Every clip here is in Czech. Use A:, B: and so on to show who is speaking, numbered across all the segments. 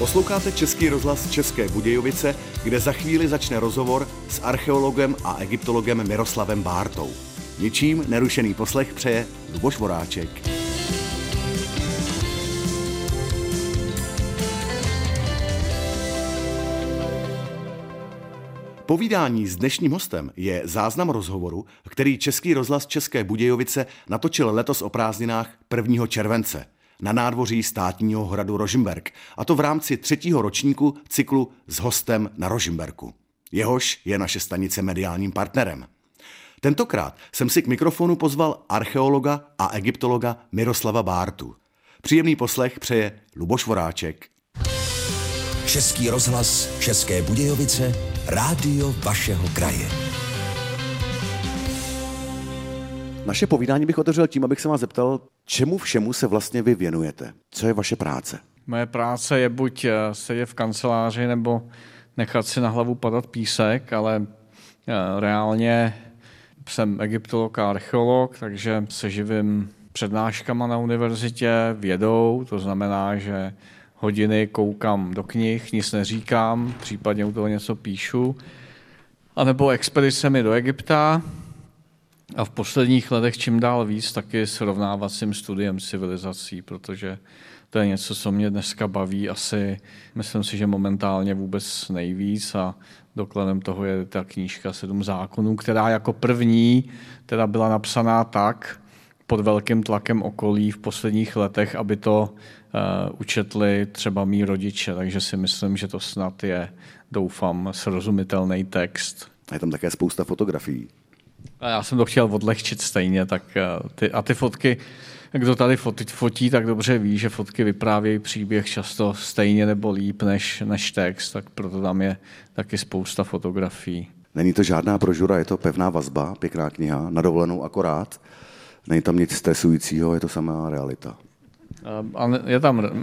A: Posloucháte Český rozhlas České Budějovice, kde za chvíli začne rozhovor s archeologem a egyptologem Miroslavem Bártou. Ničím nerušený poslech přeje Luboš Voráček. Povídání s dnešním hostem je záznam rozhovoru, který Český rozhlas České Budějovice natočil letos o prázdninách 1. července na nádvoří státního hradu Rožmberk, a to v rámci 3. ročníku cyklu S hostem na Rožmberku. Jehož je naše stanice mediálním partnerem. Tentokrát jsem si k mikrofonu pozval archeologa a egyptologa Miroslava Bártu. Příjemný poslech přeje Luboš Voráček.
B: Český rozhlas České Budějovice, rádio vašeho kraje.
A: Naše povídání bych otevřel tím, abych se vás zeptal, čemu všemu se vlastně vy věnujete? Co je vaše práce?
C: Moje práce je buď sedět v kanceláři, nebo nechat si na hlavu padat písek, ale reálně jsem egyptolog a archeolog, takže se živím přednáškama na univerzitě, vědou, to znamená, že hodiny koukám do knih, nic neříkám, případně u toho něco píšu, anebo expedicemi do Egypta a v posledních letech čím dál víc taky srovnávacím studiem civilizací, protože to je něco, co mě dneska baví asi, myslím si, že momentálně vůbec nejvíc, a dokladem toho je ta knížka 7 zákonů, která jako první teda byla napsaná tak pod velkým tlakem okolí v posledních letech, aby to učetli třeba mý rodiče, takže si myslím, že to snad je, doufám, srozumitelný text.
A: A je tam také spousta fotografií.
C: A já jsem to chtěl odlehčit stejně, tak ty fotky, kdo tady fotí, tak dobře ví, že fotky vyprávějí příběh často stejně nebo líp než text, tak proto tam je taky spousta fotografií. Není
A: to žádná brožura, je to pevná vazba, pěkná kniha, na dovolenou akorát. Není tam nic stresujícího, je to samá realita.
C: Je tam...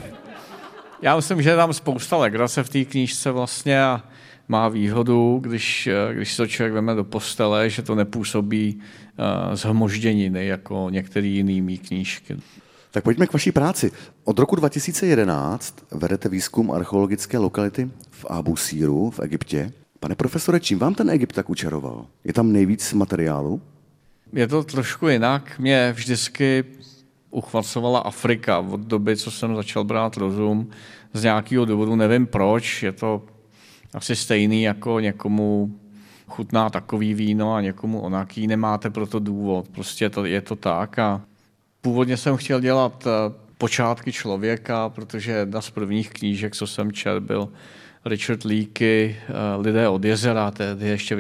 C: Já myslím, že je tam spousta legrace v té knížce vlastně a má výhodu, když se to člověk veme do postele, že to nepůsobí zhmožděniny jako některé jiné mý knížky.
A: Tak pojďme k vaší práci. Od roku 2011 vedete výzkum archeologické lokality v Abu Síru v Egyptě. Pane profesore, čím vám ten Egypt tak učaroval? Je tam nejvíc materiálu?
C: Je to trošku jinak. Mě vždycky uchvacovala Afrika od doby, co jsem začal brát rozum. Z nějakého důvodu, nevím proč, je to asi stejný, jako někomu chutná takový víno a někomu onaký, nemáte pro to důvod. Prostě je to tak. A původně jsem chtěl dělat počátky člověka, protože jedna z prvních knížek, co jsem četl, byl Richard Leakey, Lidé od jezera, tehdy ještě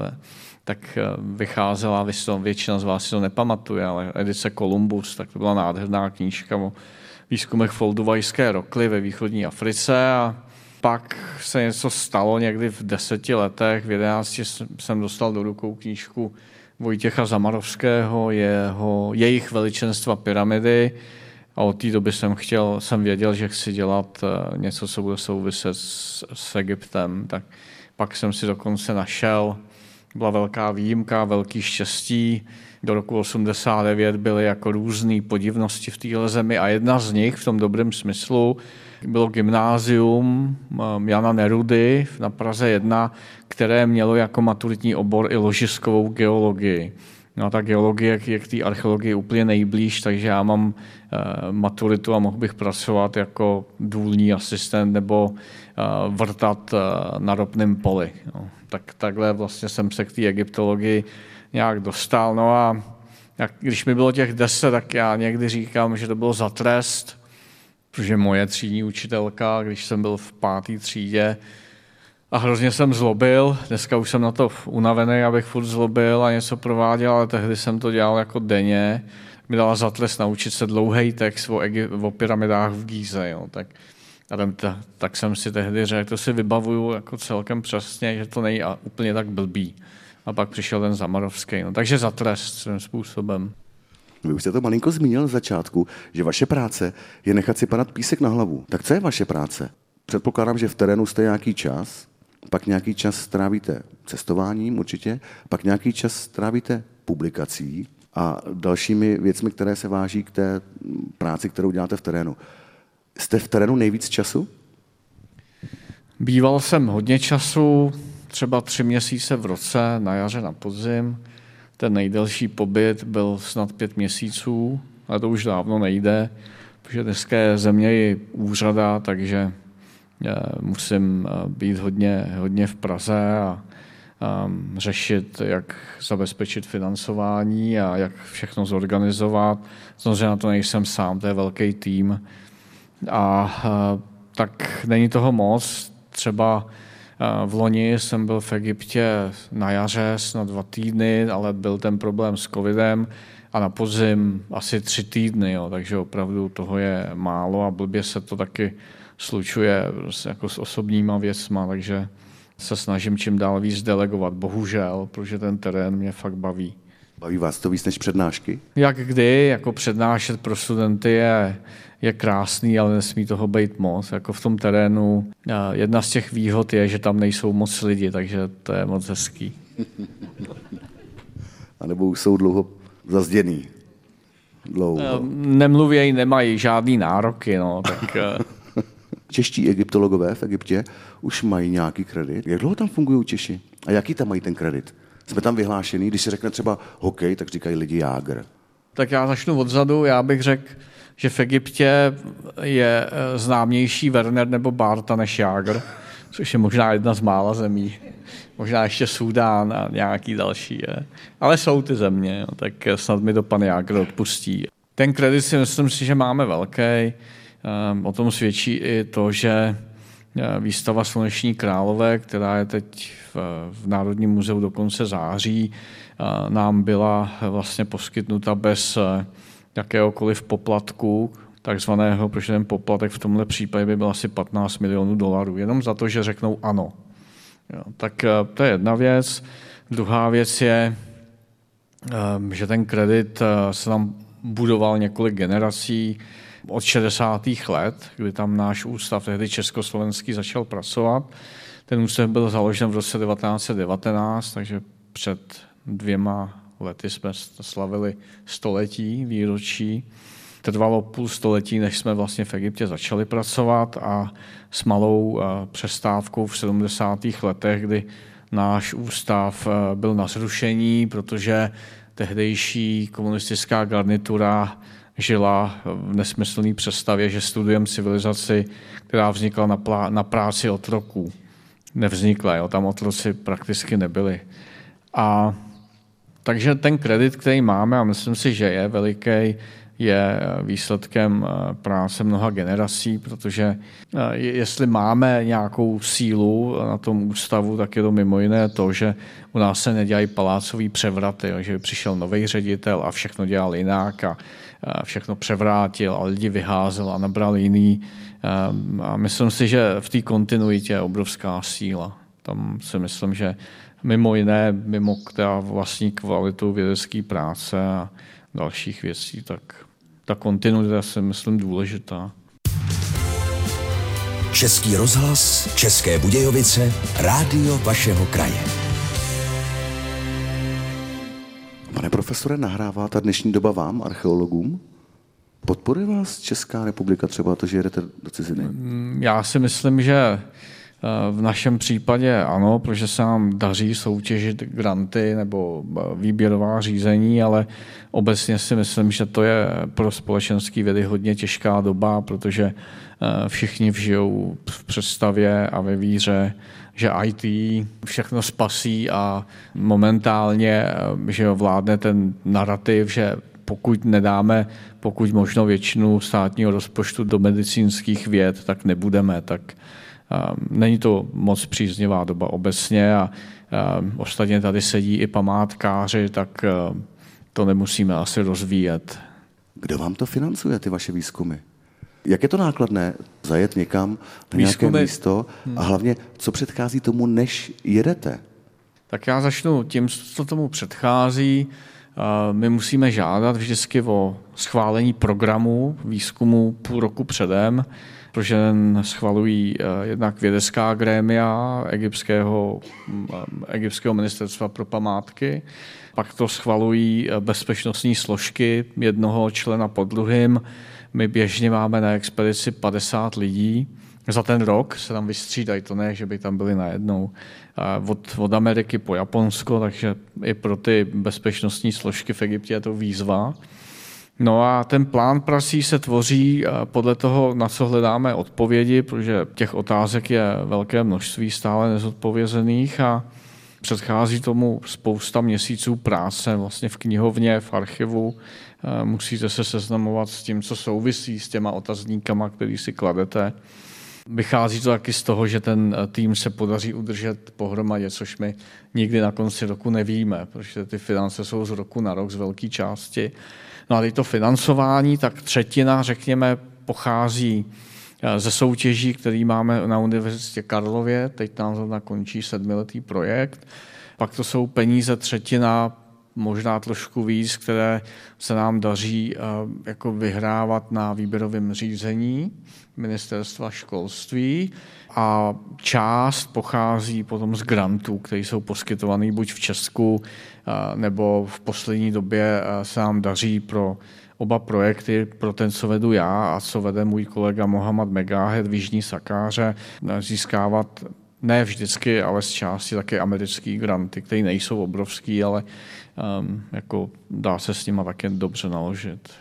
C: tak vycházela, většina z vás si to nepamatuje, ale edice Columbus, tak to byla nádherná knížka o výzkumech Folduvajské rokly ve východní Africe, a pak se něco stalo někdy v 10 letech, v 11 jsem dostal do rukou knížku Vojtěcha Zamarovského, jejich veličenstva pyramidy, a od té doby jsem věděl, že chci dělat něco, co bude souviset s Egyptem, tak pak jsem si dokonce našel, byla velká výjimka, velký štěstí. Do roku 89 byly jako různé podivnosti v téhle zemi a jedna z nich v tom dobrém smyslu bylo gymnázium Jana Nerudy na Praze 1, které mělo jako maturitní obor i ložiskovou geologii. No a ta geologie je k té archeologii úplně nejblíž, takže já mám maturitu a mohl bych pracovat jako důlní asistent nebo vrtat na ropném poli. No, tak takhle vlastně jsem se k té egyptologii nějak dostal. No a když mi bylo těch 10, tak já někdy říkám, že to bylo za trest, protože moje třídní učitelka, když jsem byl v 5. třídě, a hrozně jsem zlobil, dneska už jsem na to unavený, abych furt zlobil a něco prováděl, ale tehdy jsem to dělal jako denně. Mi dala za trest naučit se dlouhý text o pyramidách v Gíze. Jo. Tak jsem si tehdy řekl, to si vybavuju jako celkem přesně, že to není úplně tak blbý. A pak přišel ten Zamarovský. No. Takže za trest svým způsobem.
A: Vy už jste to malinko zmínil z začátku, že vaše práce je nechat si padat písek na hlavu. Tak co je vaše práce? Předpokládám, že v terénu jste nějaký čas, pak nějaký čas strávíte cestováním určitě, pak nějaký čas strávíte publikací a dalšími věcmi, které se váží k té práci, kterou děláte v terénu. Jste v terénu nejvíc času?
C: Býval jsem hodně času, třeba 3 měsíce v roce, na jaře, na podzim. Ten nejdelší pobyt byl snad 5 měsíců, ale to už dávno nejde, protože dneska je země i úřada, takže musím být hodně v Praze a řešit, jak zabezpečit financování a jak všechno zorganizovat. Samozřejmě na to nejsem sám, to je velký tým. A tak není toho moc. Třeba v loni jsem byl v Egyptě na jaře snad 2 týdny, ale byl ten problém s covidem a na podzim asi 3 týdny, jo, takže opravdu toho je málo a blbě se to taky slučuje jako s osobníma věcma, takže se snažím čím dál víc delegovat, bohužel, protože ten terén mě fakt baví.
A: Baví vás to víc než přednášky?
C: Jak kdy, jako přednášet pro studenty je krásný, ale nesmí toho být moc. Jako v tom terénu jedna z těch výhod je, že tam nejsou moc lidi, takže to je moc hezký.
A: A nebo už jsou dlouho zazděný? Dlouho.
C: Nemluvějí, nemají žádný nároky, no, tak...
A: Čeští egyptologové v Egyptě už mají nějaký kredit. Jak dlouho tam fungují Češi? A jaký tam mají ten kredit? Jsme tam vyhlášený, když se řekne třeba hokej, tak říkají lidi Jágr.
C: Tak já začnu odzadu, já bych řekl, že v Egyptě je známější Werner nebo Barta než Jágr, což je možná jedna z mála zemí. Možná ještě Súdán a nějaký další. Ale jsou ty země, tak snad mi to pan Jágr odpustí. Ten kredit si myslím si, že máme velký. O tom svědčí i to, že výstava Sluneční Králové, která je teď v Národním muzeu do konce září, nám byla vlastně poskytnuta bez jakéhokoliv poplatku, takzvaného, protože ten poplatek v tomhle případě by byl asi $15 milionů, jenom za to, že řeknou ano. Jo, tak to je jedna věc. Druhá věc je, že ten kredit se tam budoval několik generací od 60. let, kdy tam náš ústav, tehdy československý, začal pracovat. Ten ústav byl založen v roce 1919, takže před 2 lety jsme slavili 100letí výročí. Trvalo půl století, než jsme vlastně v Egyptě začali pracovat a s malou přestávkou v 70. letech, kdy náš ústav byl na zrušení, protože tehdejší komunistická garnitura žila v nesmyslné představě, že studujeme civilizaci, která vznikla na práci otroků. Nevznikla, jo, tam otroci prakticky nebyli. A takže ten kredit, který máme, a myslím si, že je veliký, je výsledkem práce mnoha generací, protože jestli máme nějakou sílu na tom ústavu, tak je to mimo jiné to, že u nás se nedělají palácový převraty, že by přišel nový ředitel a všechno dělal jinak a všechno převrátil a lidi vyházel a nabral jiný. A myslím si, že v té kontinuitě je obrovská síla. Tam si myslím, že mimo jiné, mimo která vlastní kvalitu vědecké práce a dalších věcí, tak ta kontinuita si myslím důležitá.
B: Český rozhlas, České Budějovice, rádio vašeho kraje.
A: Pane profesore, nahrává ta dnešní doba vám, archeologům? Podporuje vás Česká republika třeba to, že jedete do ciziny?
C: Já si myslím, že v našem případě ano, protože se nám daří soutěžit granty nebo výběrová řízení, ale obecně si myslím, že to je pro společenské vědy hodně těžká doba, protože všichni žijou v představě a ve víře, že IT všechno spasí a momentálně že vládne ten narrativ, že pokud nedáme pokud možno většinu státního rozpočtu do medicínských věd, tak nebudeme, tak není to moc příznivá doba obecně a ostatně tady sedí i památkáři, tak to nemusíme asi rozvíjet.
A: Kdo vám to financuje, ty vaše výzkumy? Jak je to nákladné zajet někam na nějaké místo a hlavně, co předchází tomu, než jedete?
C: Tak já začnu tím, co tomu předchází. My musíme žádat vždycky o schválení programu výzkumu půl roku předem, protože schvalují jednak vědecká grémia egyptského ministerstva pro památky, pak to schvalují bezpečnostní složky jednoho člena po druhým. My běžně máme na expedici 50 lidí, za ten rok se tam vystřídají, to ne, že by tam byli najednou. Od Ameriky po Japonsko, takže i pro ty bezpečnostní složky v Egyptě je to výzva. No a ten plán prací se tvoří podle toho, na co hledáme odpovědi, protože těch otázek je velké množství stále nezodpovězených a předchází tomu spousta měsíců práce vlastně v knihovně, v archivu. Musíte se seznamovat s tím, co souvisí s těma otazníkama, který si kladete. Vychází to taky z toho, že ten tým se podaří udržet pohromadě, což my nikdy na konci roku nevíme, protože ty finance jsou z roku na rok z velké části. No a teď to financování, tak třetina, řekněme, pochází ze soutěží, který máme na Univerzitě Karlově. Teď nám zrovna končí 7letý projekt. Pak to jsou peníze třetina, možná trošku víc, které se nám daří jako vyhrávat na výběrovém řízení Ministerstva školství a část pochází potom z grantů, které jsou poskytované buď v Česku, nebo v poslední době se nám daří pro oba projekty, pro ten, co vedu já a co vede můj kolega Mohammad Megahed v Jižní Sakáře, získávat ne vždycky, ale z části také americký granty, které nejsou obrovský, ale jako dá se s nima také dobře naložit.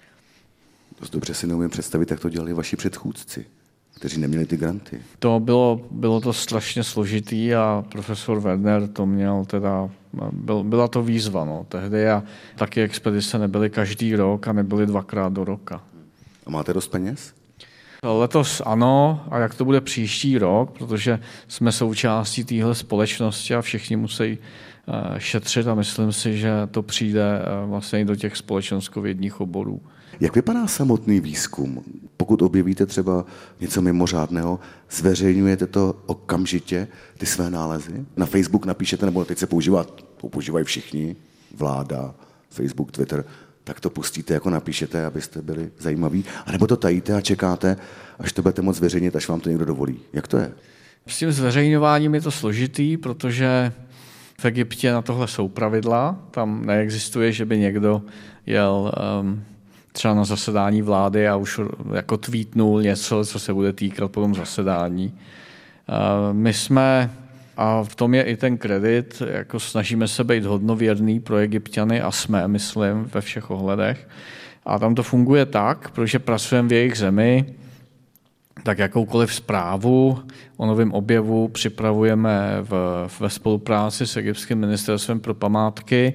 A: Dost dobře si neumím představit, jak to dělali vaši předchůdci, kteří neměli ty granty.
C: To bylo to strašně složitý a profesor Werner to měl teda, byla to výzva tehdy a taky expedice nebyly každý rok a nebyly 2krát do roka.
A: A máte dost peněz?
C: Letos ano, a jak to bude příští rok, protože jsme součástí téhle společnosti a všichni musí šetřit a myslím si, že to přijde vlastně i do těch společenskovědních oborů.
A: Jak vypadá samotný výzkum? Pokud objevíte třeba něco mimořádného, zveřejňujete to okamžitě, ty své nálezy? Na Facebook napíšete, nebo teď se používají všichni, vláda, Facebook, Twitter, tak to pustíte, jako napíšete, abyste byli zajímaví, anebo to tajíte a čekáte, až to budete moct zveřejnit, až vám to někdo dovolí. Jak to je?
C: S tím zveřejňováním je to složitý, protože v Egyptě na tohle jsou pravidla, tam neexistuje, že by někdo jel třeba na zasedání vlády a už jako tweetnul něco, co se bude týkat potom zasedání. My jsme, a v tom je i ten kredit, jako snažíme se být hodnověrný pro Egypťany a jsme, myslím, ve všech ohledech. A tam to funguje tak, protože pracujeme v jejich zemi, tak jakoukoliv zprávu o novém objevu připravujeme ve spolupráci s Egyptským ministerstvem pro památky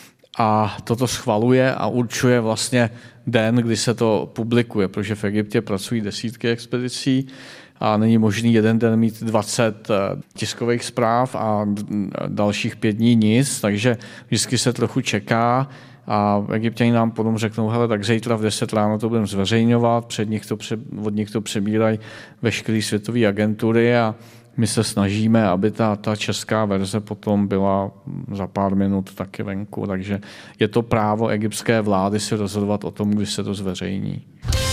C: a toto schvaluje a určuje vlastně den, kdy se to publikuje, protože v Egyptě pracují desítky expedicí a není možný jeden den mít 20 tiskových zpráv a dalších 5 dní nic, takže vždycky se trochu čeká a Egypťani nám potom řeknou, hele, tak zítra v 10 ráno to budeme zveřejňovat, od nich to přebírají veškeré světové agentury a my se snažíme, aby ta česká verze potom byla za pár minut taky venku, takže je to právo egyptské vlády si rozhodovat o tom, kdy se to zveřejní.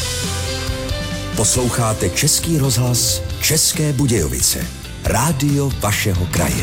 B: Posloucháte Český rozhlas České Budějovice. Rádio vašeho kraje.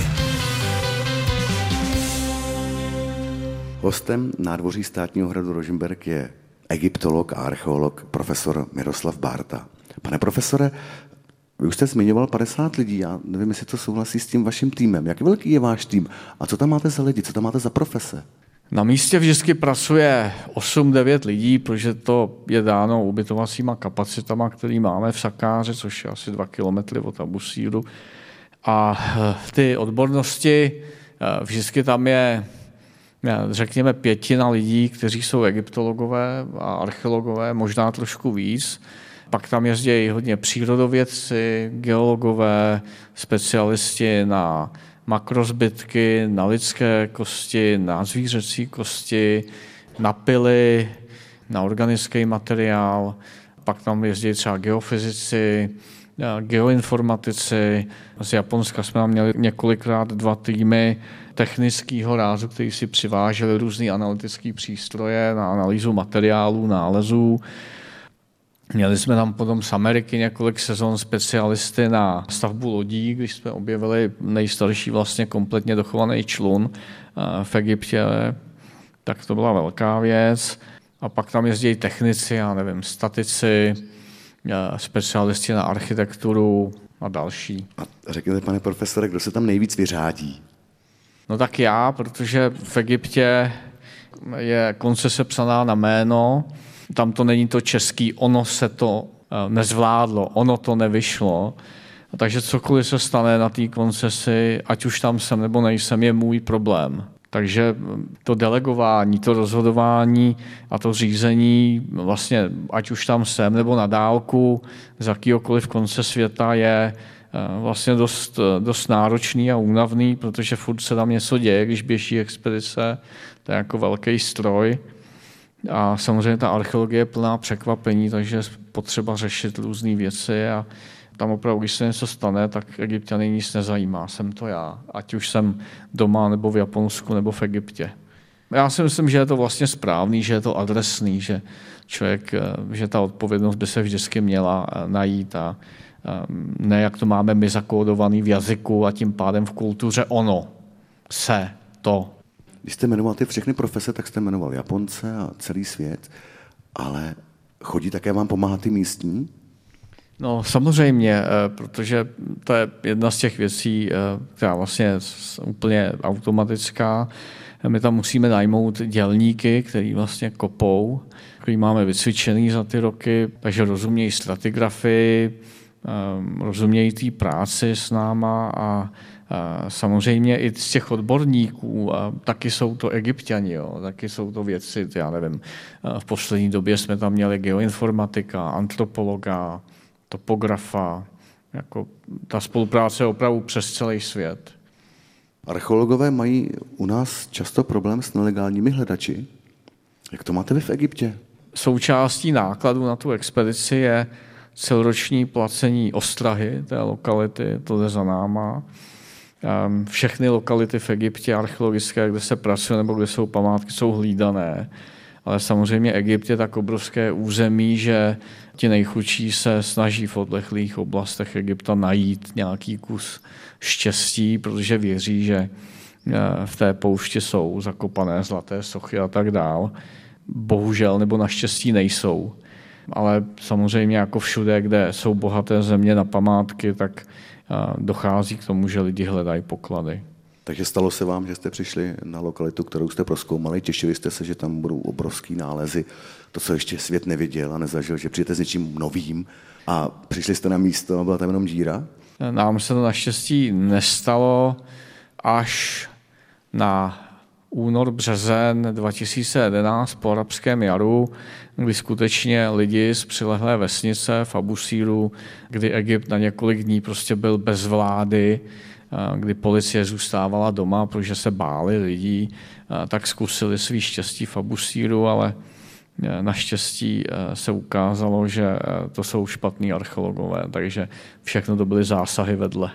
A: Hostem nádvoří státního hradu Rožmberk je egyptolog a archeolog profesor Miroslav Bárta. Pane profesore, vy už jste zmiňoval 50 lidí, já nevím, jestli to souhlasí s tím vaším týmem. Jak velký je váš tým a co tam máte za lidi, co tam máte za profese?
C: Na místě vždycky pracuje 8-9 lidí, protože to je dáno ubytovacíma kapacitama, které máme v Sakáře, což je asi 2 kilometry od Abusíru. A ty odbornosti, vždycky tam je, řekněme, 5 lidí, kteří jsou egyptologové a archeologové, možná trošku víc. Pak tam jezdí hodně přírodovědci, geologové, specialisti na makrozbytky, na lidské kosti, na zvířecí kosti, na pily, na organický materiál. Pak tam jezdí třeba geofyzici, geoinformatici. Z Japonska jsme tam měli několikrát 2 týmy technického rázu, kteří si přiváželi různé analytické přístroje na analýzu materiálů, nálezů. Měli jsme tam potom z Ameriky několik sezon specialisty na stavbu lodí, když jsme objevili nejstarší vlastně kompletně dochovaný člun v Egyptě, tak to byla velká věc. A pak tam jezdí technici, já nevím, statici, specialisti na architekturu a další.
A: A řekněte, pane profesore, kdo se tam nejvíc vyřádí?
C: No tak já, protože v Egyptě je koncese psaná na jméno, tam to není to český, ono se to nezvládlo, ono to nevyšlo, takže cokoliv se stane na té koncesi, ať už tam jsem nebo nejsem, je můj problém. Takže to delegování, to rozhodování a to řízení, vlastně ať už tam jsem nebo na dálku z jakýhokoliv konce světa je vlastně dost náročný a únavný, protože furt se tam něco děje, když běží expedice, to je jako velký stroj. A samozřejmě ta archeologie je plná překvapení, takže je potřeba řešit různé věci a tam opravdu, když se něco stane, tak Egypťany nic nezajímá, jsem to já. Ať už jsem doma, nebo v Japonsku, nebo v Egyptě. Já si myslím, že je to vlastně správný, že je to adresný, že že ta odpovědnost by se vždycky měla najít a ne jak to máme my zakódovaný v jazyku a tím pádem v kultuře ono, se, to.
A: Když jste jmenoval ty všechny profese, tak jste jmenoval Japonce a celý svět, ale chodí také vám pomáhat ty místní?
C: No samozřejmě, protože to je jedna z těch věcí, která vlastně je úplně automatická. My tam musíme najmout dělníky, který vlastně kopou, který máme vycvičený za ty roky, takže rozumějí stratigrafii, rozumějí té práci s náma a samozřejmě i z těch odborníků, taky jsou to Egypťani, jo, taky jsou to vědci, já nevím, v poslední době jsme tam měli geoinformatika, antropologa, topografa, jako ta spolupráce je opravdu přes celý svět.
A: Archeologové mají u nás často problém s nelegálními hledači. Jak to máte vy v Egyptě?
C: Součástí nákladu na tu expedici je celoroční placení ostrahy té lokality, to jde za náma. Všechny lokality v Egyptě archeologické, kde se pracuje nebo kde jsou památky, jsou hlídané. Ale samozřejmě Egypt je tak obrovské území, že ti nejchudší se snaží v odlehlých oblastech Egypta najít nějaký kus štěstí, protože věří, že v té poušti jsou zakopané zlaté sochy a tak dál. Bohužel nebo naštěstí nejsou. Ale samozřejmě jako všude, kde jsou bohaté země na památky, tak dochází k tomu, že lidi hledají poklady.
A: Takže stalo se vám, že jste přišli na lokalitu, kterou jste prozkoumali, těšili jste se, že tam budou obrovský nálezy, to, co ještě svět neviděl a nezažil, že přijete s něčím novým a přišli jste na místo a byla tam jenom díra?
C: Nám se to naštěstí nestalo až na únor, březen 2011 po arabském jaru, kdy skutečně lidi z přilehlé vesnice v Abusíru, kdy Egypt na několik dní prostě byl bez vlády, kdy policie zůstávala doma, protože se báli lidí, tak zkusili svý štěstí v Abusíru, ale naštěstí se ukázalo, že to jsou špatní archeologové, takže všechno to byly zásahy vedle.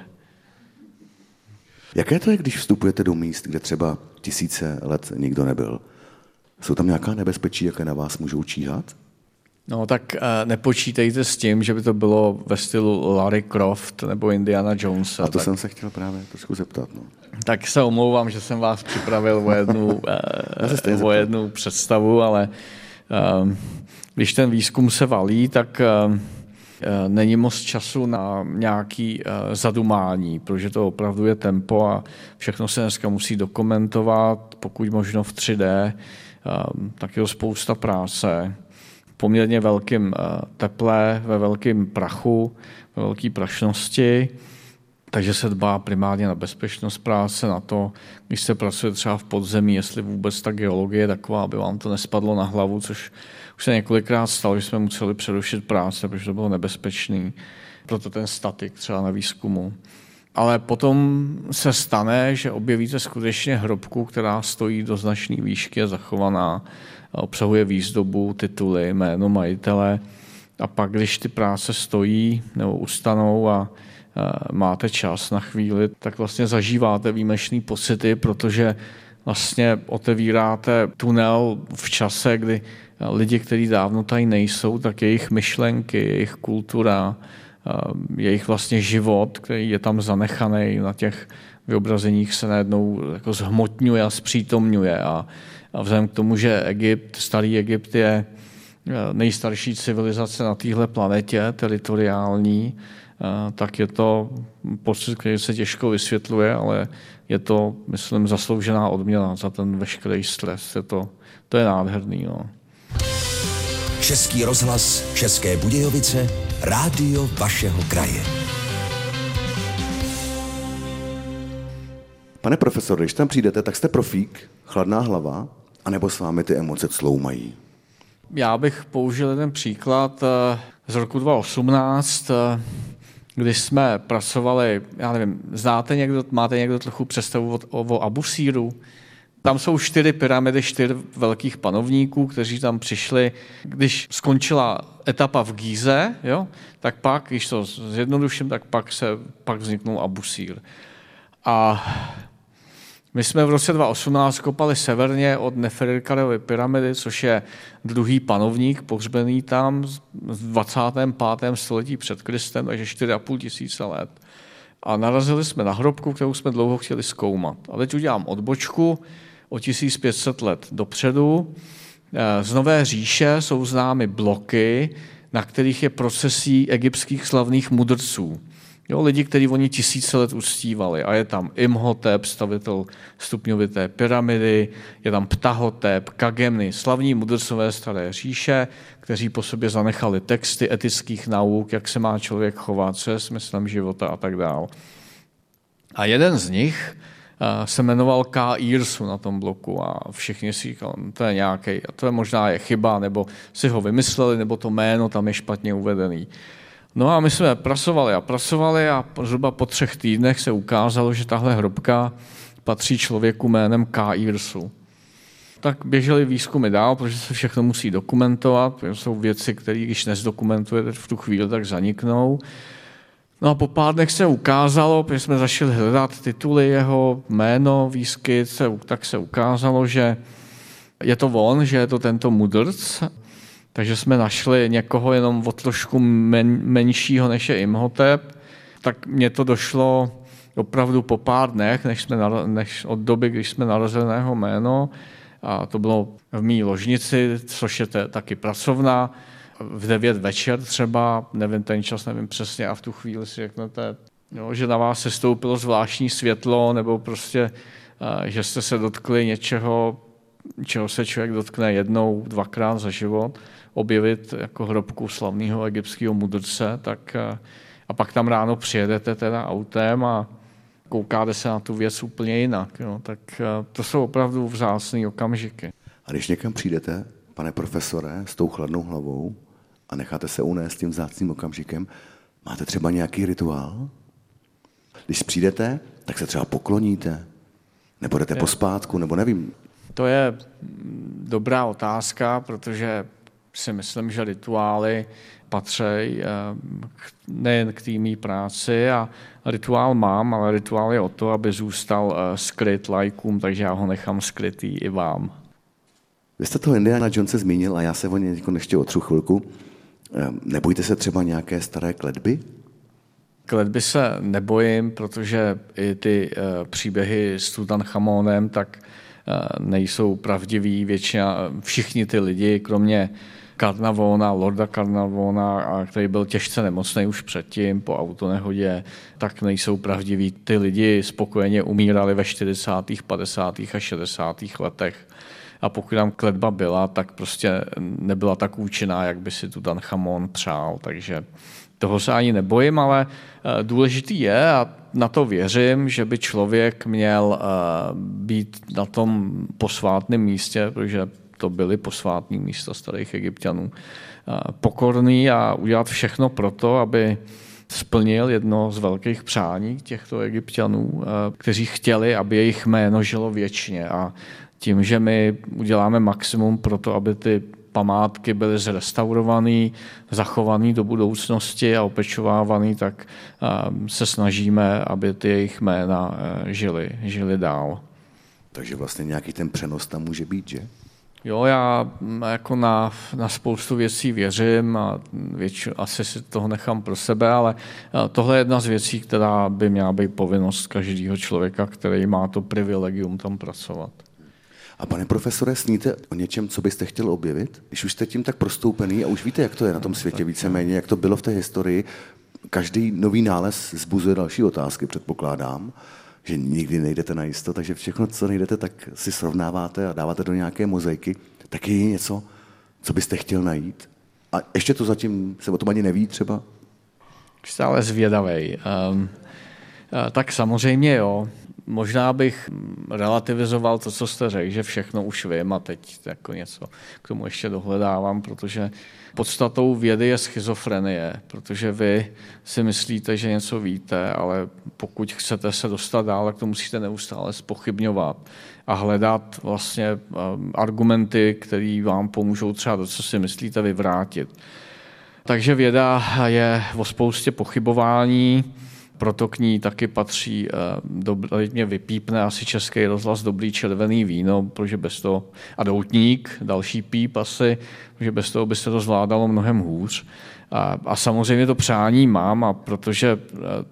A: Jaké to je, když vstupujete do míst, kde třeba tisíce let nikdo nebyl? Jsou tam nějaká nebezpečí, jaké na vás můžou číhat?
C: No tak nepočítejte s tím, že by to bylo ve stylu Larry Croft nebo Indiana Jonesa.
A: A to jsem se chtěl právě trošku zeptat. No.
C: Tak se omlouvám, že jsem vás připravil o jednu představu, ale když ten výzkum se valí, tak není moc času na nějaké zadumání, protože to opravdu je tempo a všechno se dneska musí dokumentovat, pokud možno v 3D, tak je to spousta práce. V poměrně velkém teple, ve velkém prachu, ve velké prašnosti, takže se dbá primárně na bezpečnost práce, na to, když se pracuje třeba v podzemí, jestli vůbec ta geologie je taková, aby vám to nespadlo na hlavu, což už se několikrát stalo, že jsme museli přerušit práce, protože to bylo nebezpečný. Proto ten statik třeba na výzkumu. Ale potom se stane, že objevíte skutečně hrobku, která stojí do značné výšky, je zachovaná, obsahuje výzdobu, tituly, jméno majitele. A pak, když ty práce stojí nebo ustanou a máte čas na chvíli, tak vlastně zažíváte výjimečný pocity, protože vlastně otevíráte tunel v čase, kdy lidi, kteří dávno tady nejsou, tak jejich myšlenky, jejich kultura, jejich vlastně život, který je tam zanechaný na těch vyobrazeních, se najednou jako zhmotňuje a zpřítomňuje. A vzhledem k tomu, že starý Egypt je nejstarší civilizace na téhle planetě, teritoriální, tak je to pocit, který se těžko vysvětluje, ale je to, myslím, zasloužená odměna za ten veškerý stres. To je nádherný. No.
B: Český rozhlas České Budějovice, rádio vašeho kraje.
A: Pane profesore, když tam přijdete, tak jste profík, chladná hlava, anebo s vámi ty emoce cloumají?
C: Já bych použil jeden příklad z roku 2018, kdy jsme pracovali, já nevím, máte někdo trochu představu o Abusíru? Tam jsou 4 pyramidy 4 velkých panovníků, kteří tam přišli, když skončila etapa v Gíze, jo, tak pak, když to zjednoduším, tak pak vzniknul Abusír. A my jsme v roce 2018 kopali severně od Neferirkarovy pyramidy, což je druhý panovník pohřbený tam v 25. století před Kristem, takže 4,5 tisíce let. A narazili jsme na hrobku, kterou jsme dlouho chtěli zkoumat. A teď udělám odbočku o 1500 let dopředu. Z Nové říše jsou známy bloky, na kterých je procesí egyptských slavných mudrců. Jo, lidi, kteří oni tisíce let uctívali. A je tam Imhotep, stavitel stupňovité pyramidy, je tam Ptahotep, Kagemny, slavní mudrcové staré říše, kteří po sobě zanechali texty etických nauk, jak se má člověk chovat, co je smyslem života a tak dál. A jeden z nich se jmenoval K. Irsu na tom bloku a všichni si říkali, to je nějaký, to je možná je chyba, nebo si ho vymysleli, nebo to jméno tam je špatně uvedený. No a my jsme pracovali a zhruba po 3 týdnech se ukázalo, že tahle hrobka patří člověku jménem K. Irsu. Tak běžely výzkumy dál, protože se všechno musí dokumentovat, protože jsou věci, které když nezdokumentujete v tu chvíli, tak zaniknou. No a po pár dnech se ukázalo, protože jsme začali hledat tituly, jeho jméno, výskyt, tak se ukázalo, že je to on, že je to tento mudrc. Takže jsme našli někoho jenom o trošku menšího, než je Imhotep. Tak mně to došlo opravdu po pár dnech, než od doby, když jsme narazili na jeho jméno. A to bylo v mý ložnici, což je taky pracovna. V 9 večer třeba, nevím ten čas, nevím přesně, a v tu chvíli si řeknete, jo, že na vás se stoupilo zvláštní světlo, nebo prostě, že jste se dotkli něčeho, čeho se člověk dotkne 1, 2krát za život, objevit jako hrobku slavného egyptského mudrce, tak a pak tam ráno přijedete teda autem a koukáte se na tu věc úplně jinak. Jo. Tak to jsou opravdu vzácné okamžiky.
A: A když někam přijdete, pane profesore, s tou chladnou hlavou a necháte se unést tím vzácným okamžikem, máte třeba nějaký rituál? Když přijdete, tak se třeba pokloníte, nebo jdete pospátku, nebo nevím.
C: To je dobrá otázka, protože si myslím, že rituály patří nejen k té mý práci a rituál mám, ale rituál je o to, aby zůstal skryt lajkům, takže já ho nechám skrytý i vám.
A: Vy jste toho Indiana Jonese zmínil a já se o něj ještě otřu chvilku. Nebojíte se třeba nějaké staré kletby?
C: Kletby se nebojím, protože i ty příběhy s Tutanchamonem tak nejsou pravdiví. Všichni ty lidi, kromě Karnavona, lorda Karnavona, který byl těžce nemocný už předtím po autonehodě, tak nejsou pravdiví. Ty lidi spokojeně umírali ve 40., 50. a 60. letech. A pokud tam kletba byla, tak prostě nebyla tak účinná, jak by si Tutanchamon přál. Takže toho se ani nebojím, ale důležitý je, a na to věřím, že by člověk měl být na tom posvátném místě, protože to byly posvátné místa starých Egypťanů, pokorný a udělat všechno pro to, aby splnil jedno z velkých přání těchto Egypťanů, kteří chtěli, aby jejich jméno žilo věčně. A tím, že my uděláme maximum pro to, aby ty památky byly zrestaurované, zachované do budoucnosti a opečovávané, tak se snažíme, aby ty jejich jména žily dál.
A: Takže vlastně nějaký ten přenos tam může být, že?
C: Jo, já jako na spoustu věcí věřím a asi si toho nechám pro sebe, ale tohle je jedna z věcí, která by měla být povinnost každého člověka, který má to privilegium tam pracovat.
A: A pane profesore, sníte o něčem, co byste chtěl objevit? Když už jste tím tak prostoupený a už víte, jak to je na tom světě víceméně, jak to bylo v té historii, každý nový nález vzbuzuje další otázky, předpokládám, že nikdy nejdete na jisto, takže všechno, co nejdete, tak si srovnáváte a dáváte do nějaké mozaiky. Taky je něco, co byste chtěl najít? A ještě to zatím se o tom ani neví třeba?
C: Stále zvědavej. Tak samozřejmě jo. Možná bych relativizoval to, co jste řekl, že všechno už vím a teď jako něco k tomu ještě dohledávám, protože podstatou vědy je schizofrenie, protože vy si myslíte, že něco víte, ale pokud chcete se dostat dál, tak to musíte neustále zpochybňovat a hledat vlastně argumenty, které vám pomůžou třeba to, co si myslíte, vyvrátit. Takže věda je o spoustě pochybování, proto k ní taky patří, teď mě vypípne asi Český rozhlas, dobrý červený víno, protože bez toho, a doutník, další píp asi, protože bez toho by se to zvládalo mnohem hůř. A samozřejmě to přání mám, a protože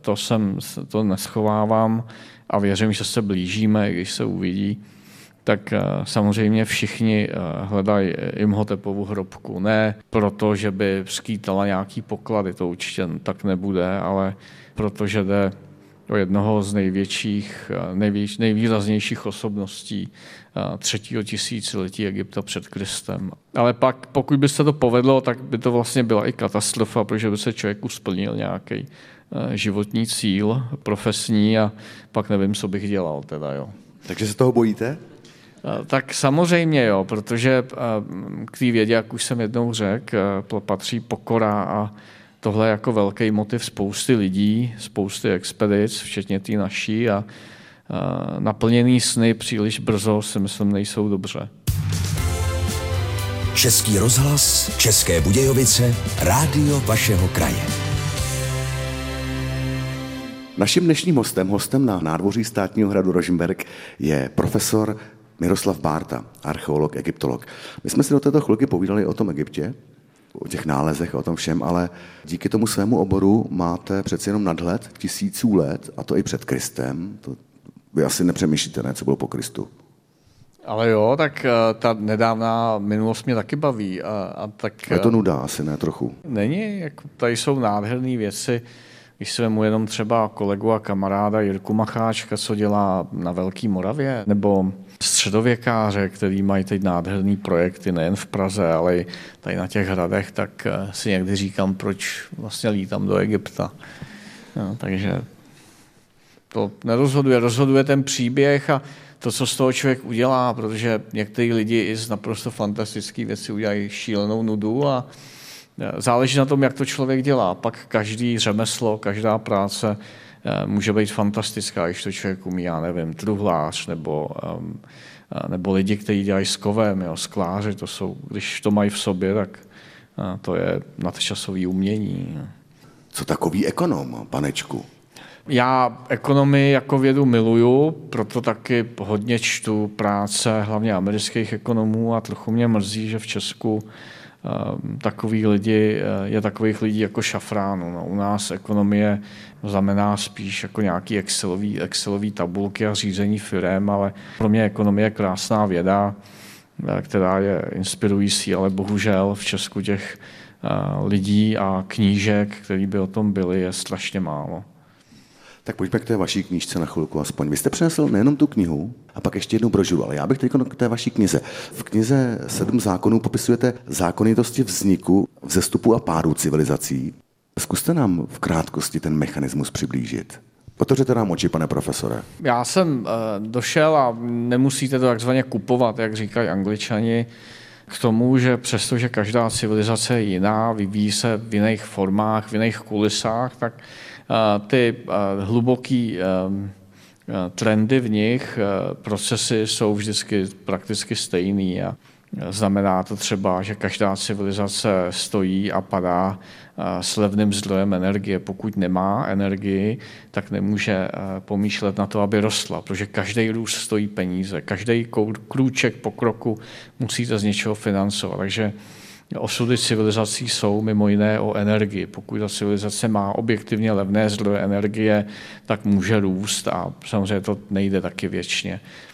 C: to neschovávám a věřím, že se blížíme, když se uvidí, tak samozřejmě všichni hledají Imhotepovu hrobku. Ne proto, že by skýtala nějaký poklady, to určitě tak nebude, ale protože jde o jednoho z nejvýraznějších osobností 3. tisíciletí Egypta před Kristem. Ale pak, pokud by se to povedlo, tak by to vlastně byla i katastrofa, protože by se člověku splnil nějaký životní cíl, profesní, a pak nevím, co bych dělal teda, jo.
A: Takže se toho bojíte?
C: Tak samozřejmě jo, protože k té vědě, jak už jsem jednou řekl, patří pokora a tohle je jako velký motiv spousty lidí, spousty expedic, včetně té naší, a naplněný sny příliš brzo si myslím nejsou dobře.
B: Český rozhlas, České Budějovice, rádio vašeho kraje.
A: Naším dnešním hostem na nádvoří státního hradu Rožmberk je profesor Miroslav Bárta, archeolog, egyptolog. My jsme si do této chvilky povídali o tom Egyptě, o těch nálezech, o tom všem, ale díky tomu svému oboru máte přeci jenom nadhled tisíců let, a to i před Kristem. To vy asi nepřemýšlíte, ne, co bylo po Kristu.
C: Ale jo, tak ta nedávná minulost mě taky baví. A tak,
A: je to nuda asi, ne, trochu?
C: Není, jako tady jsou nádherné věci. Když se vemu jenom třeba kolegu a kamaráda Jirku Macháčka, co dělá na Velké Moravě, nebo středověkáře, který mají teď nádherný projekty nejen v Praze, ale i tady na těch hradech, tak si někdy říkám, proč vlastně lítám do Egypta. No, takže to rozhoduje ten příběh a to, co z toho člověk udělá, protože některý lidi i z naprosto fantastické věci udělají šílenou nudu a záleží na tom, jak to člověk dělá. Pak každý řemeslo, každá práce může být fantastická, když to člověk umí, já nevím, truhlář nebo lidi, kteří dělají s kovem, jo, skláři, to jsou, když to mají v sobě, tak to je nadčasové umění.
A: Co takový ekonom, panečku?
C: Já ekonomii jako vědu miluju, proto taky hodně čtu práce hlavně amerických ekonomů a trochu mě mrzí, že v Česku je takových lidí jako šafránu. No, u nás ekonomie znamená spíš jako nějaký excelový tabulky a řízení firem, ale pro mě ekonomie je krásná věda, která je inspirující, ale bohužel v Česku těch lidí a knížek, který by o tom byly, je strašně málo.
A: Tak pojďme k té vaší knížce na chvilku aspoň. Vy jste přinesl nejenom tu knihu, a pak ještě jednu brožuru, ale já bych teď k té vaší knize. V knize 7 zákonů popisujete zákonitosti vzniku, vzestupu a pádu civilizací. Zkuste nám v krátkosti ten mechanismus přiblížit. Otevřete nám oči, pane profesore.
C: Já jsem došel, a nemusíte to takzvaně kupovat, jak říkají Angličani, k tomu, že přestože každá civilizace je jiná, vyvíjí se v jiných formách, v jiných kulisách, tak ty hluboký trendy v nich, procesy jsou vždycky prakticky stejný. A znamená to třeba, že každá civilizace stojí a padá s levným zdrojem energie. Pokud nemá energii, tak nemůže pomýšlet na to, aby rostla, protože každý růst stojí peníze. Každý krůček pokroku musíte z něčeho financovat. Takže osudy civilizací jsou mimo jiné o energii. Pokud ta civilizace má objektivně levné zdroje energie, tak může růst a samozřejmě to nejde taky věčně.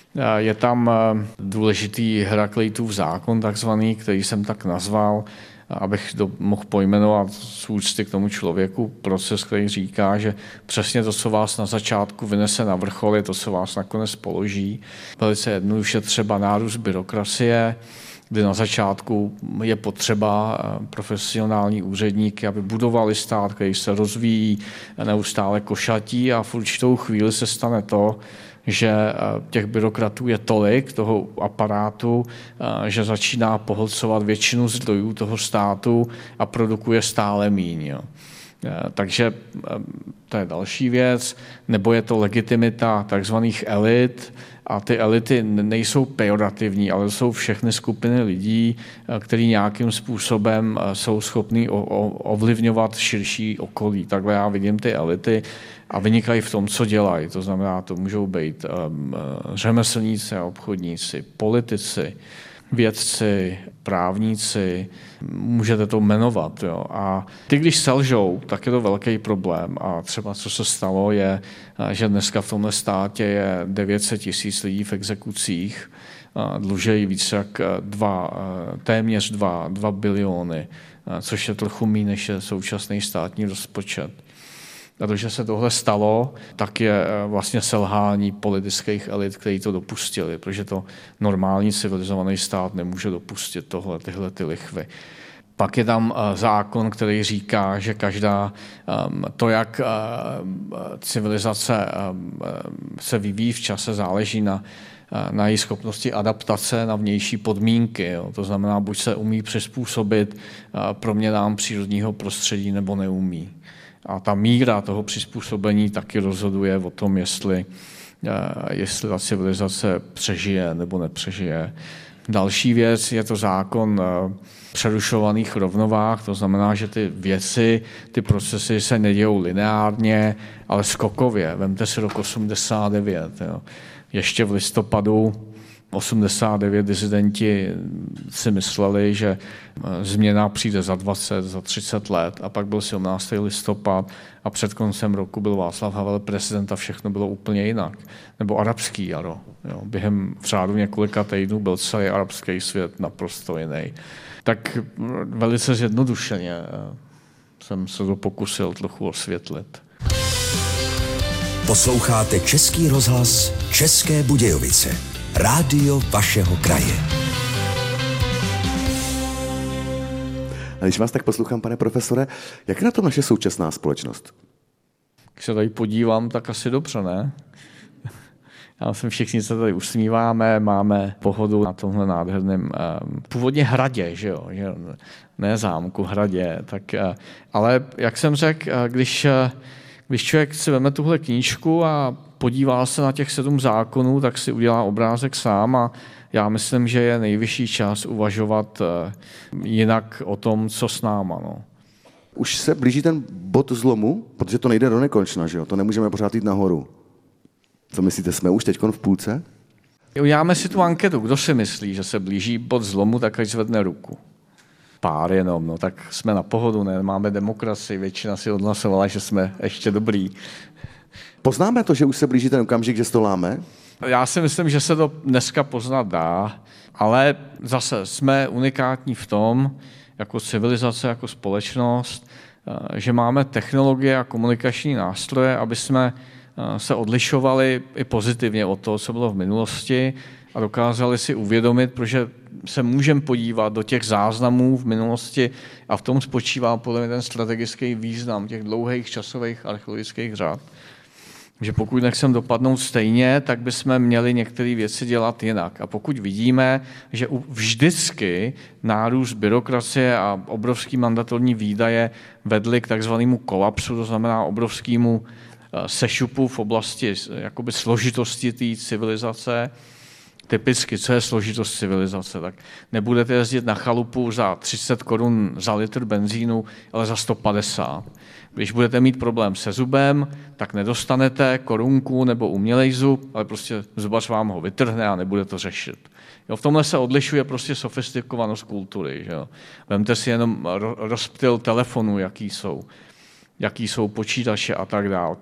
C: Je tam důležitý Herakleitův zákon, takzvaný, který jsem tak nazval, abych mohl pojmenovat z úcty k tomu člověku proces, který říká, že přesně to, co vás na začátku vynese na vrchol, je to, co vás nakonec položí. Velice jednoduše třeba nárůst byrokracie, kdy na začátku je potřeba profesionální úředníky, aby budovali stát, který se rozvíjí, neustále košatí a v určitou chvíli se stane to, že těch byrokratů je tolik, toho aparátu, že začíná pohlcovat většinu zdrojů toho státu a produkuje stále míň. Jo. Takže to je další věc, nebo je to legitimita takzvaných elit, a ty elity nejsou pejorativní, ale jsou všechny skupiny lidí, kteří nějakým způsobem jsou schopní ovlivňovat širší okolí. Takhle já vidím ty elity a vynikají v tom, co dělají. To znamená, to můžou být řemeslníci a obchodníci, politici, vědci, právníci, můžete to jmenovat. Jo. A ty, když selžou, tak je to velký problém. A třeba co se stalo, je, že dneska v tomhle státě je 900 000 lidí v exekucích, dlužejí více jak téměř 2 biliony, což je trochu méně, než je současný státní rozpočet. A to, že se tohle stalo, tak je vlastně selhání politických elit, kteří to dopustili, protože to normální civilizovaný stát nemůže dopustit tyhle lichvy. Pak je tam zákon, který říká, že každá to, jak civilizace se vyvíjí v čase, záleží na její schopnosti adaptace na vnější podmínky. Jo. To znamená, buď se umí přizpůsobit proměnám přírodního prostředí, nebo neumí. A ta míra toho přizpůsobení taky rozhoduje o tom, jestli ta civilizace přežije nebo nepřežije. Další věc je to zákon přerušovaných rovnovách, to znamená, že ty věci, ty procesy se nedějou lineárně, ale skokově. Vemte si rok 89. Jo. Ještě v listopadu 89 disidenti si mysleli, že změna přijde za 20, za 30 let a pak byl 17. listopad a před koncem roku byl Václav Havel prezident a všechno bylo úplně jinak. Nebo arabský jaro. Jo. Během v řádu několika týdnů byl celý arabský svět naprosto jiný. Tak velice zjednodušeně jsem se to pokusil trochu osvětlit.
B: Posloucháte Český rozhlas České Budějovice. Rádio vašeho kraje.
A: A když vás tak poslouchám, pane profesore, jak je na tom naše současná společnost?
C: Když se tady podívám, tak asi dobře, ne? Já myslím, všichni se tady usmíváme, máme pohodu na tomhle nádherném, původně hradě, že jo? Ne zámku, hradě. Tak, ale jak jsem řekl, když člověk si veme tuhle knížku a podívá se na těch 7 zákonů, tak si udělá obrázek sám a já myslím, že je nejvyšší čas uvažovat jinak o tom, co s náma. No.
A: Už se blíží ten bod zlomu, protože to nejde do nekonečna, že jo? To nemůžeme pořád jít nahoru. Co myslíte, jsme už teďkon v půlce?
C: Uděláme si tu anketu. Kdo si myslí, že se blíží bod zlomu, tak ať zvedne ruku. Pár jenom, no tak jsme na pohodu, ne? Máme demokracii, většina si odhlasovala, že jsme ještě dobrý.
A: Poznáme to, že už se blíží ten okamžik, že stoláme?
C: Já si myslím, že se to dneska poznat dá, ale zase jsme unikátní v tom, jako civilizace, jako společnost, že máme technologie a komunikační nástroje, aby jsme se odlišovali i pozitivně od toho, co bylo v minulosti a dokázali si uvědomit, protože se můžeme podívat do těch záznamů v minulosti a v tom spočívá podle mě ten strategický význam těch dlouhých časových archeologických řad. Že pokud nechceme dopadnout stejně, tak bychom měli některé věci dělat jinak. A pokud vidíme, že vždycky nárůst byrokracie a obrovský mandatorní výdaje vedly k takzvanému kolapsu, to znamená obrovskému sešupu v oblasti jakoby složitosti té civilizace, typicky, co je složitost civilizace, tak nebudete jezdit na chalupu za 30 korun za litr benzínu, ale za 150. Když budete mít problém se zubem, tak nedostanete korunku nebo umělej zub, ale prostě zubař vám ho vytrhne a nebude to řešit. Jo, v tomhle se odlišuje prostě sofistikovanost kultury. Že jo. Vemte si jenom rozptyl telefonů, jaký jsou počítače a tak dále.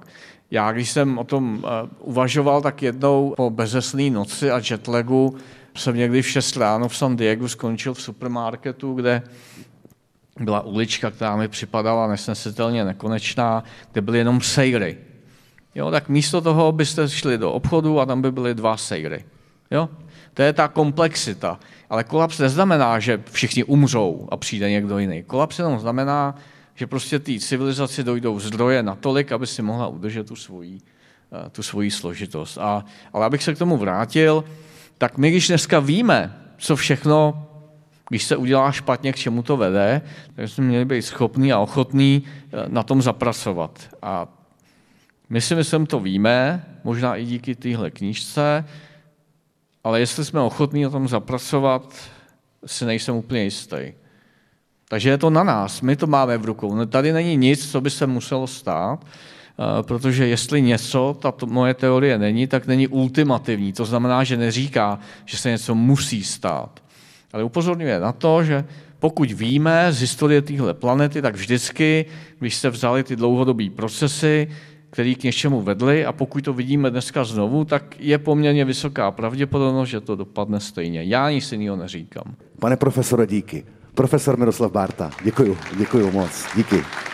C: Já, když jsem o tom uvažoval, tak jednou po bezesné noci a jetlagu jsem někdy v 6 ráno v San Diegu skončil v supermarketu, kde byla ulička, která mi připadala nesnesitelně nekonečná, kde byly jenom sejry. Jo, tak místo toho byste šli do obchodu a tam by byly 2 sejry. Jo? To je ta komplexita. Ale kolaps neznamená, že všichni umřou a přijde někdo jiný. Kolaps jenom znamená, že prostě té civilizaci dojdou zdroje natolik, aby si mohla udržet tu svoji složitost. Ale abych se k tomu vrátil, tak my, když dneska víme, co všechno, když se udělá špatně, k čemu to vede, tak jsme měli být schopní a ochotní na tom zapracovat. A my si myslím, to víme, možná i díky téhle knížce, ale jestli jsme ochotní na tom zapracovat, si nejsem úplně jistý. Takže je to na nás, my to máme v rukou. No, tady není nic, co by se muselo stát, protože jestli něco, tato moje teorie není, tak není ultimativní. To znamená, že neříká, že se něco musí stát. Ale upozorňuje na to, že pokud víme z historie téhle planety, tak vždycky, když se vzaly ty dlouhodobé procesy, které k něčemu vedly, a pokud to vidíme dneska znovu, tak je poměrně vysoká pravděpodobnost, že to dopadne stejně. Já nic jiného neříkám.
A: Pane profesore, díky. Profesor Miroslav Bárta, děkuju moc. Díky.